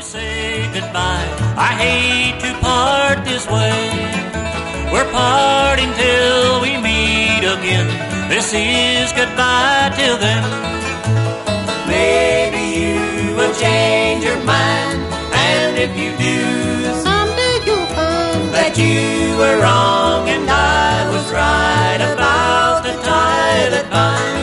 say goodbye. I hate to part this way. We're parting till we meet again. This is goodbye till then. Maybe you will change your mind, and if you do, someday you'll find that you were wrong and I was right about the tie that binds.